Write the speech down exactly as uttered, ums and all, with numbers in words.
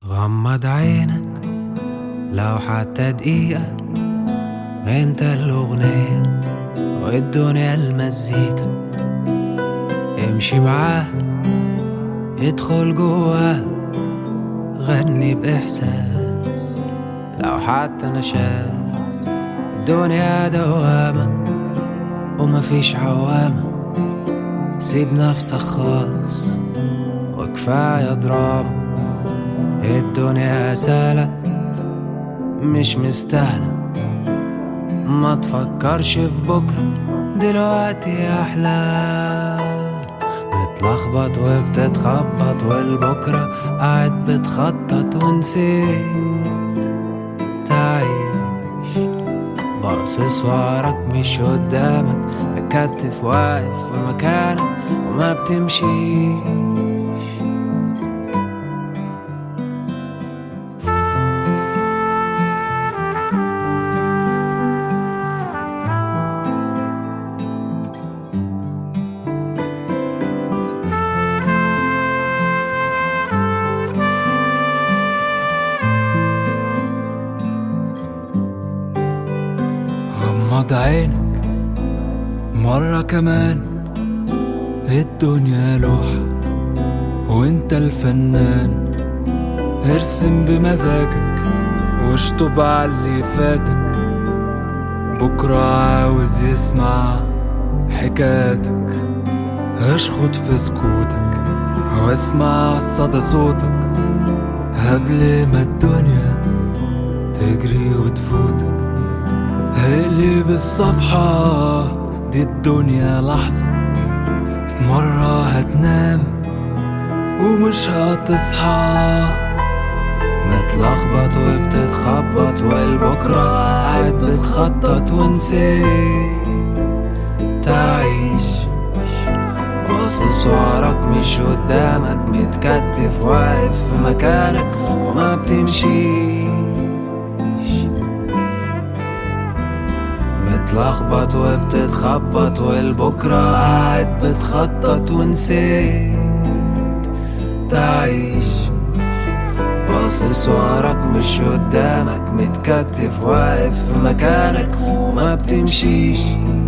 غمض عينك لو حتى دقيقة، انت الأغنية والدنيا المزيكا. امشي معاه، ادخل جواه، غني بإحساس لو حتى نشاز. الدنيا دوامة ومفيش عوامة، سيب نفسك خالص وكفاية دراما. الدنيا سهلة مش مستاهلة، ما تفكرش في بكرة، دلوقتي أحلى. متلخبط وبتتخبط والبكرة قاعد بتخطط ونسيت تعيش. باصص وراك مش قدامك، مكتف واقف في مكانك وما بتمشيش. غمض عينك مرة كمان، الدنيا لوحة وانت الفنان. ارسم بمزاجك واشطب على اللي فاتك، بكرة عاوز يسمع حكاياتك. اشخط في سكوتك واسمع صدى صوتك قبل ما الدنيا تجري وتفوتك. اقلب الصفحة دي، الدنيا لحظة، في مرة هتنام ومش هتصحى. متلخبط وبتتخبط والبكرة قاعد بتخطط ونسيت تعيش. باصص وراك مش قدامك، متكتف واقف في مكانك وما بتمشيش. متلخبط وبتتخبط والبكرة قاعد بتخطط ونسيت تعيش. باصص وراك مش قدامك، متكتف واقف في مكانك وما بتمشيش.